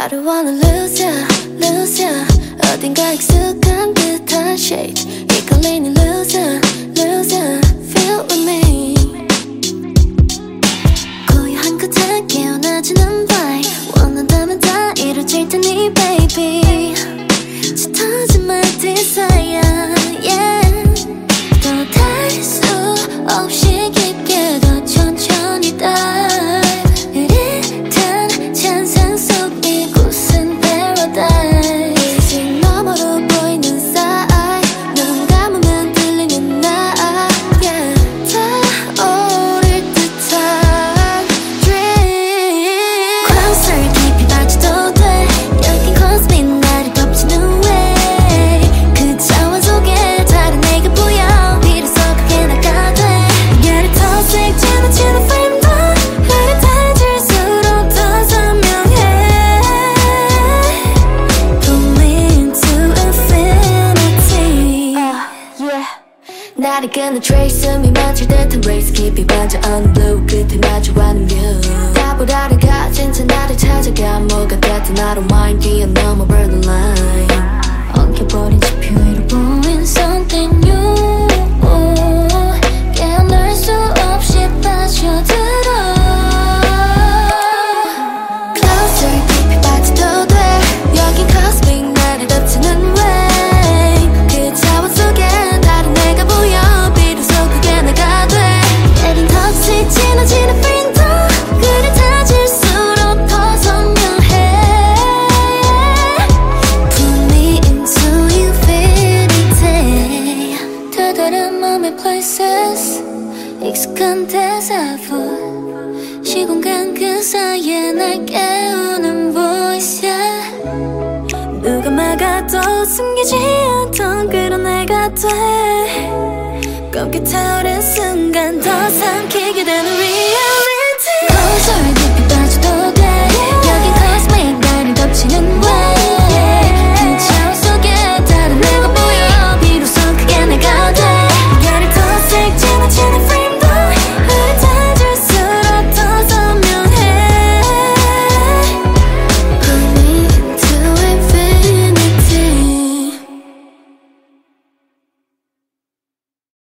I don't wanna lose ya, lose ya. 어딘가 익숙한 듯한 shade 이끌리는 loser, loser. Feel with me. 고요한 끝에 깨어나지는 vibe 원한다면 다 이루어질 테니 baby. 짙어진 my desire, yeah. 더 닿을 수 없이 깊게 더 천천히 dive. 흐릿한 찬상 속 이곳은 paradise. 집 너머로 보이는 side 눈 감으면 들리는 나, yeah. 타오를 듯한 dream. Closer 깊이 빠져도 돼. 여긴 cosmic 나를 덮치는 way. 그 차원 속에 다른 내가 보여. 비로소 크게 나가 돼. Get it toxic 지나치는 frame도 흐릿해질수록 더 선명해. Pull me into infinity. Yeah. 나를 끄는 trace 숨이 멎을 듯한 race 깊이 반져 on blue 끝에 마주하는 view. 다보다를 가진 채 나를 찾아가 뭐가 됐든 I don't mind 뛰어넘어 burn the line. 엉켜버린 지표 위로 보인 something new. 깨어날 수 없이 빠져들어. Closer 깊이 빠져도 돼. 여긴 cosmic 나를 덮치는 way. 그 차원 속에 다른 내가 보여. 비로소 크게 나가 돼. Getting toxic 지나치는 freedom 흐릿해질수록 더 선명해. Pull me into infinity. 더 다른 맘의 places 익숙한 대사부 시공간 그 사이에 날 깨우는 voice, yeah. 누가 막아도 숨기지 않던 그런 내가 돼. 검게 타오른 순간 더 삼키게 되는 real.